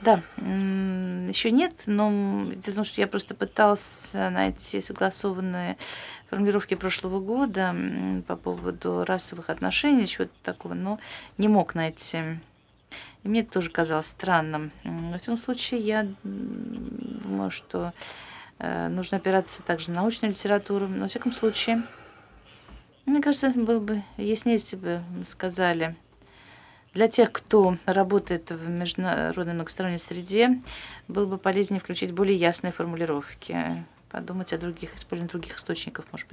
Да, еще нет, но, дело в том, что я просто пыталась найти согласованные формулировки прошлого года, по поводу расовых отношений, чего-то такого, но не мог найти. И мне это тоже казалось странным. Во всяком случае, я, думаю, что, нужно опираться также на научную литературу. Но, во всяком случае, мне кажется, было бы яснее, если бы сказали. Для тех, кто работает в международной многосторонней среде, было бы полезнее включить более ясные формулировки, подумать о других, использовании других источников, может быть.